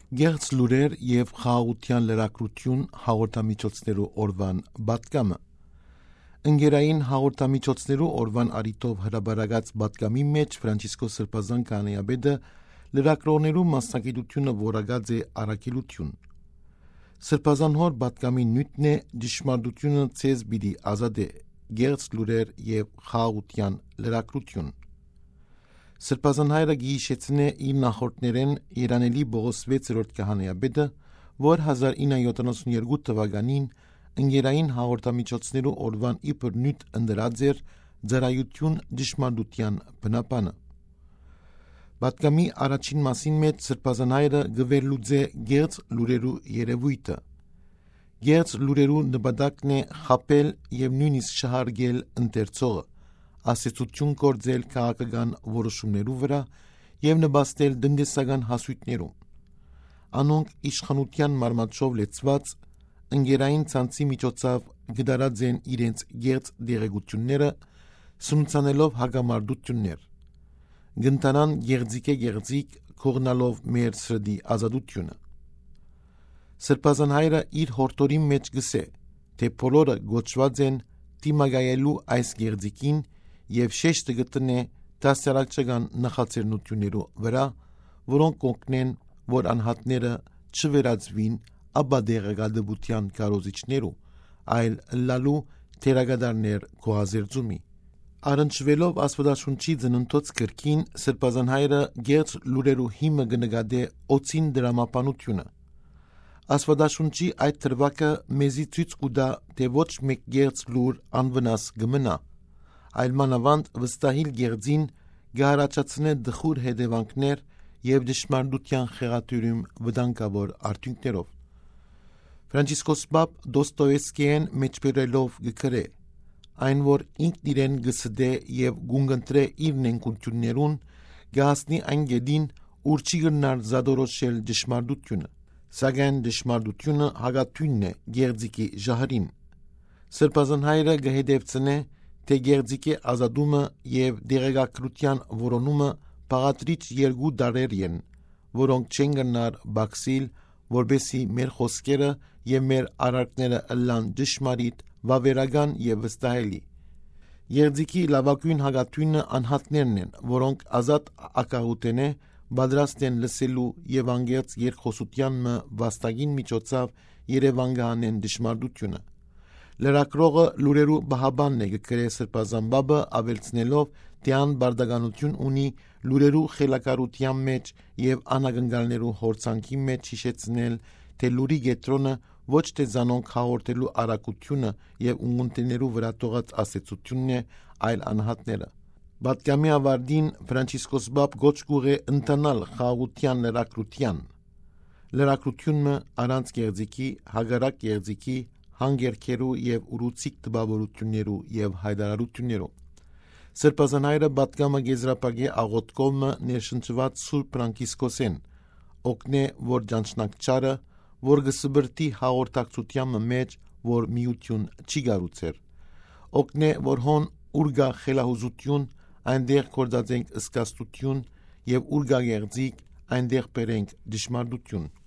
Գեղձ լուրեր և խաղաղության լրագրություն հաղորդամիջոցներու օրվան պատգամը։ Ընկերային հաղորդամիջոցներու օրվան առիթով հրաբարակած պատգամի մեջ Ֆրանցիսկոս Սրբազան քահանայապետը լրագրողներու մասնագիտությունը որակած է առաքելություն։ Սրբազան հոր պատգամի նյութն է ճշմարտությունը ցեզ պիտի ազատե, գեղձ լուրեր և խաղաղության լրագրություն։ Սրբազան հայրը գիհիշեցնե իր նախորդներեն Երանելի Բողոս 6-րդ քահանայապետը, որ 1972 թվականին ընկերային հաղորդամիջոցներու օրվան իբր նյութ ընդրած էր ծառայություն ճշմարտության բնապանը։ Պատգամի առաջին մասին մեջ Սրբազան հայրը գվերլուծե գեղձ լուրերու երևույթը։ Գեղձ լուրերու նպատակն է խաբել և նույնիսկ շահարկել ընթերցողը, ասեցություն գործել քաղաքական որոշումներու վրա և նպաստել տնտեսական հասույթներում։ Անոնք իշխանության մարմաճով լեցված ընկերային ցանցի միջոցով գդարած են իրենց գեղձ դեղեցությունները, սնուցանելով հակամարտություններ։ Գնտանան գեղձիկ քողնալով մեր սրդի ազատությունը։ Սրբազան հայրը իր հորդորի մեջ գսե, թե բոլորը գոչված են դիմակայելու այս գեղձիկին և շեշտը գտնե դասյարակչական նախաձեռնություններու վրա, որոնք կօգնեն, որ անհատները չվերածվին ապադեղեկատվության կարոզիչներու, այլ լալու թերագադարներ գոհազերծումի։ Առնչվելով Աստվածաշունչի ծննդոց գրքին, Սրբազան հայրը գեղձ լուրերու հիմը կնկատե օծին դրամապանությունը։ Աստվածաշունչի այդ դրվագը մեզի ցույց կտա, թե ոչ մեկ գեղձ լուր անվնաս կմնա, այլ մանավանդ վստահիլ գեղձին կհառաջացնե դխուր հետևանքներ և ճշմարտության խեղաթյուրում վտանգավոր արդյունքներով։ Ֆրանցիսկոս Պապ Դոստոևսկիեն մեջբերելով գկրե. այն, որ ինքն իրեն գսդե և գունգընտրե իր նենգություններուն, կհասնի այն գետին, ուր չի գնար զադորոշել ճշմարտությունը, սակայն ճշմարտությունը հակաթույնն է գեղձիկի ժահրին։ Սրբազան հայրը կհետևցնե, թե գեղձիկի ազատումը և դեղեկագրության որոնումը բաղադրիչ երկու դարեր են, որոնք չեն գնար բացիլ, որբեսի մեր խոսքերը և մեր արարքները ըլլան ճշմարիտ, վավերական և վստահելի։ Գեղձիկի լավագույն հակաթույնը անհատներն են, որոնք ազատ ակաղութենե պատրաստ են լսելու և անգերց երկխոսության վաստակին միջոցով Երևան կհանեն ճշմարտությունը։ Լրագրողը լուրերու բահաբանն է գկրե Սրբազան Պապը, ավելցնելով, թե ան բարդականություն ունի լուրերու խելակարության մեջ և անագնկալներու հորձանքի մեջ հիշեցնել, թե լուրի կետրոնը ոչ թե զանոնք հաղորդելու արագությունը և ունգընտներու վրա տողած ասեցությունն է, այլ անհատները։ Պատգամի ավարտին Ֆրանցիսկոս Պապ գոչ կուղե ընթանալ խաղաղության լրագրության։ Լրագրությունը առանց գեղձիկի, հակառակ գեղձիկի, հանգերքերու և ուռուցիկ տպավորություններու և հայտարարություններու։ Սրբազան հայրը պատգամը գեզրապագե աղոթքովը ներշնչված Սուրբ Ֆրանցիսկոսեն, օգնե, որ ճանչնակչարը, որ գսբրտի հաղորդակցության մեջ, որ միություն չի գառուցեր, օգնե, որ հոն ուրգա խելահուզություն, այնտեղ կործածենք ըսկաստություն և ուրգա գեղձիկ, այնտեղ բերենք ճշմարտություն։